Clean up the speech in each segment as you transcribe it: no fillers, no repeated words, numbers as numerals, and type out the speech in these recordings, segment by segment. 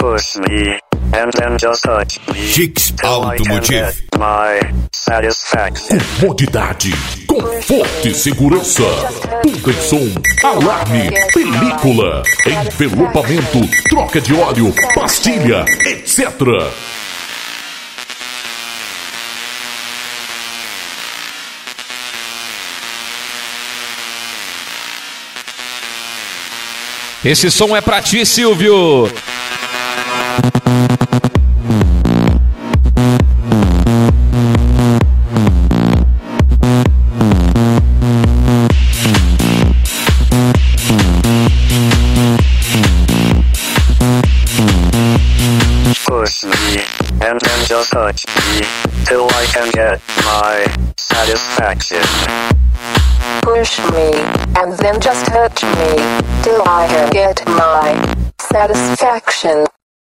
Push me, and then just touch me. Chicks till I can Automotive. get my satisfaction. Comodidade, conforto e segurança. Tudo em som, alarme, película, envelopamento, troca de óleo, pastilha, etc. Esse som é pra ti, Silvio. Push me, and then just touch me, till I can get my satisfaction. Push me, and then just touch me, till I can get my satisfaction.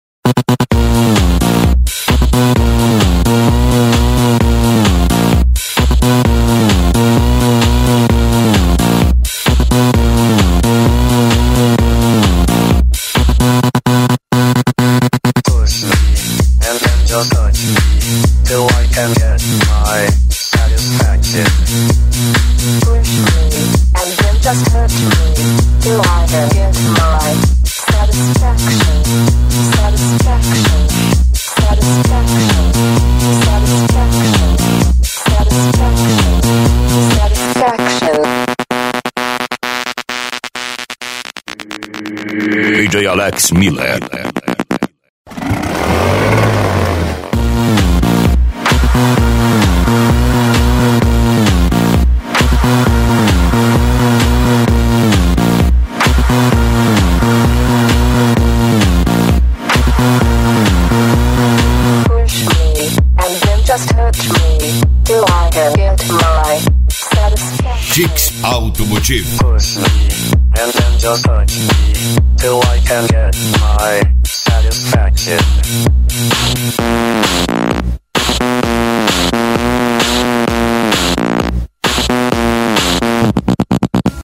Push me, and then just touch me, till I can get my satisfaction. Push me, and then just touch me, till I can get my satisfaction. Satisfaction. Satisfaction. Satisfaction. Satisfaction. Satisfaction. DJ Alex Miller. Push me, and then just touch me, till I can get my satisfaction. Chicks Automotive. Push me, and then just touch me, till I can get my satisfaction.